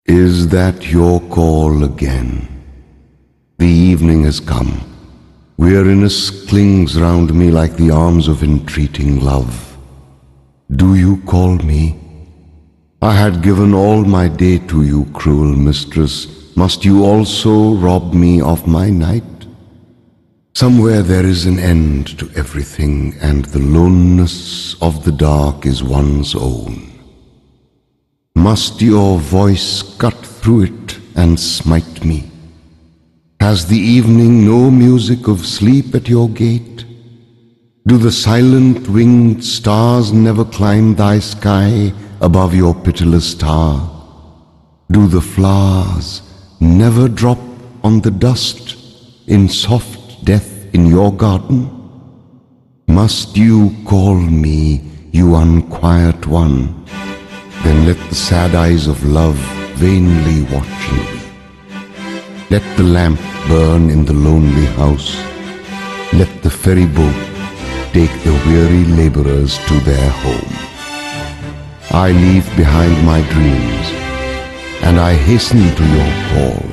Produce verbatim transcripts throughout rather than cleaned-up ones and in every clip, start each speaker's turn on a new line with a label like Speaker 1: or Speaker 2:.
Speaker 1: Is that your call again? The evening has come. Weariness clings round me like the arms of entreating love. Do you call me? I had given all my day to you, cruel mistress. Must you also rob me of my night? Somewhere there is an end to everything, and the loneness of the dark is one's own. Must your voice cut through it and smite me? Has the evening no music of sleep at your gate? Do the silent winged stars never climb thy sky above your pitiless tower? Do the flowers never drop on the dust in soft death in your garden? Must you call me, you unquiet one? Then let the sad eyes of love vainly watch me. Let the lamp burn in the lonely house. Let the ferry boat take the weary laborers to their home. I leave behind my dreams, and I hasten to your call.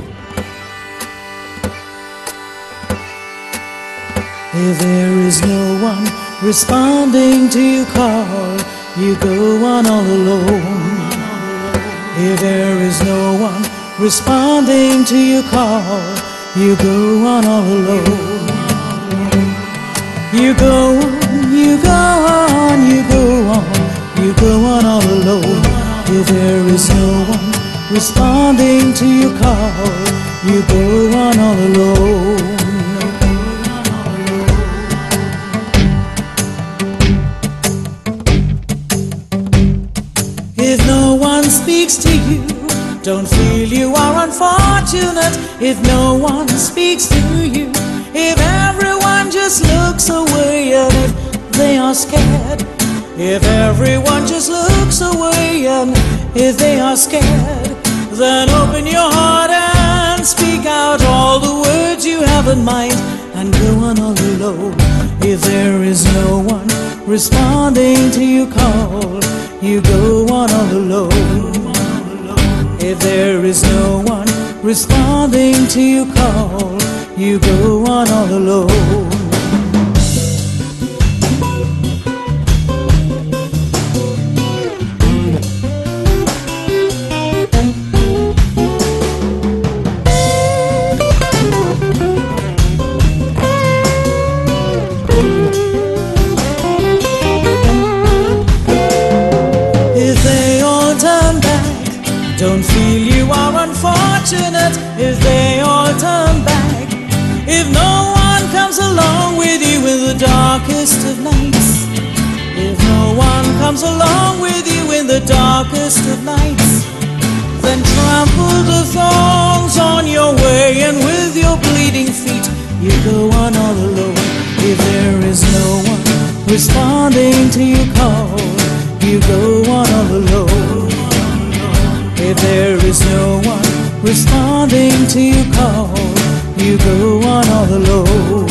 Speaker 2: If there is no one responding to your call, you go on all alone. If there is no one responding to your call, you go on all alone. You go on, you go on, you go on, you go on all alone. If there is no one responding to your call, you go on all alone. If no one speaks to you, don't feel you are unfortunate. If no one speaks to you, if everyone just looks away, and if they are scared, if everyone just looks away, and if they are scared, then open your heart and speak out all the words you have in mind, and go on all alone. If there is no one responding to your call, you go on all alone. If there is no one responding to your call, you go on all alone. Don't feel you are unfortunate if they all turn back. If no one comes along with you in the darkest of nights, if no one comes along with you in the darkest of nights, then trample the thorns on your way, and with your bleeding feet you go on all alone. If there is no one responding to your call, you go on all alone. If there is no one responding to your call, you go on all alone.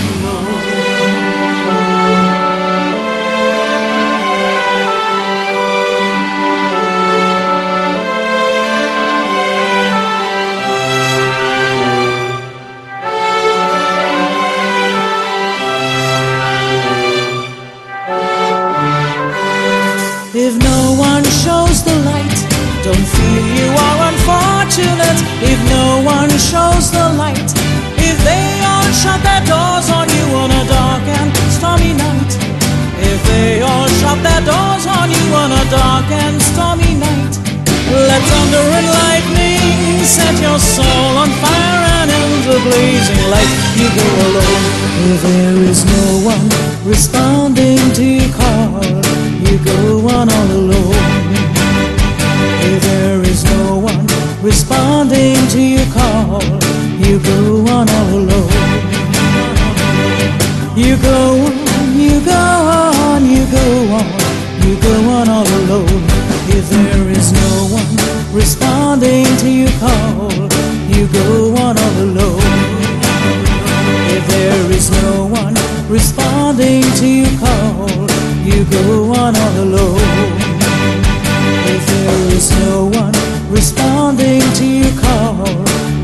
Speaker 2: If no one shows the light, don't feel you are unfortunate if no one shows the light. If they all shut their doors on you on a dark and stormy night, if they all shut their doors on you on a dark and stormy night, let thunder and lightning set your soul on fire, and in the blazing light you go alone. If there is no one responding to your call, you go on all alone. If there is no one responding to your call, you go on all alone. You go on, you go on, you go on, you go on all alone. If there is no one responding to your call, you go on all alone. If there is no one responding to your call, you go on all alone. If there is no one responding to your call.